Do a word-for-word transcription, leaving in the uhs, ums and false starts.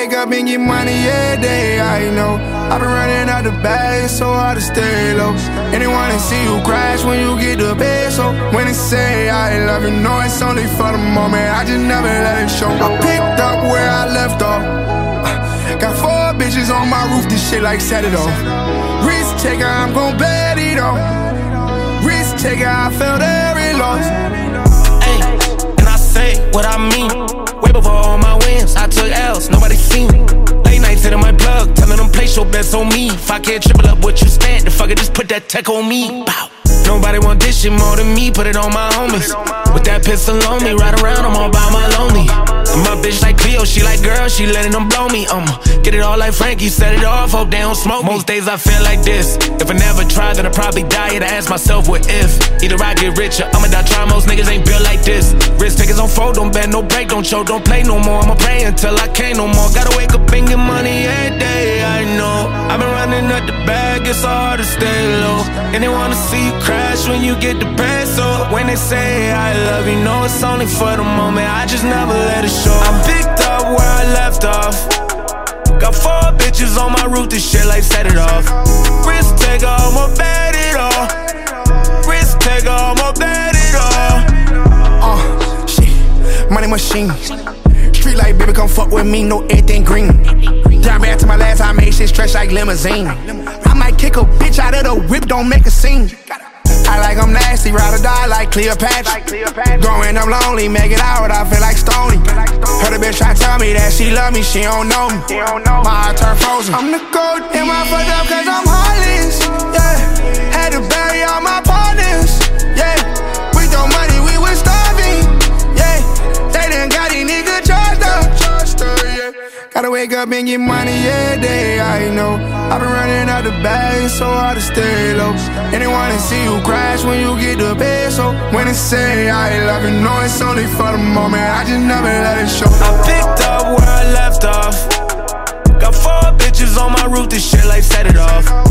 wake up and get money every day, I know. I've been running out the bag, it's so hard to stay low. Anyone to see you crash when you get to bed, so when they say I love you, know it's only for the moment, I just never let it show. I picked up where I left off. Got four bitches on my roof, this shit like set it off. Risk taker, I'm gon' bet it off. Risk taker, I felt every loss. Ay, and I say what I mean. Way before all my wins, I took L's, nobody seen me. Late nights hitting my plug, telling them place your bets on me. If I can't triple up what you spent, the fucker just put that tech on me. Bow. Nobody want this shit more than me, put it on my homies. With that pistol on me, ride around, I'm all by my lonely. And my bitch like Cleo, she like girl, she letting them blow me. Um, get it all like Frankie, set it off, hope they don't smoke me. Most days I feel like this. If I never try, then I probably die. And I ask myself what if. Either I get rich or I'ma die trying. Most niggas ain't built like this. Risk takers on fold, don't bet, no break, don't choke, don't play no more. I'ma pray until I can't no more. Gotta wake up and get money every day, I know. I've been running up the bag, it's so hard to stay low. And they wanna see you crash when you get depressed. So when they say I love you, know it's only for the moment, I just never let it show. I picked up where I left off. Got four bitches on my roof, this shit like set it off. Risk taker, I'ma bet it all. Risk taker, I'ma bet it all. Uh, shit, money machine. Street light, baby, come fuck with me, know everything green. Down back to my last, I made shit stretch like limousine. I might kick a bitch out of the whip, don't make a scene. I like I'm nasty, ride or die like Cleopatra. Growing up lonely, make it out, I feel like Stoney. Heard a bitch try to tell me that she love me, she don't know me. My heart turned frozen. I'm the goat, am I fucked up cause I'm heartless? Yeah, had to bury all my partners. Yeah, we throw money, we was starving. Yeah, they done got these niggas charged up. Gotta wake up and get money every day, I know. I've been running out the bag, it's so hard to stay low. Anyone to see you crash when you get to bed, so when they say I love you, know it's only for the moment, I just never let it show. I picked up where I left off. Got four bitches on my roof, this shit like set it off.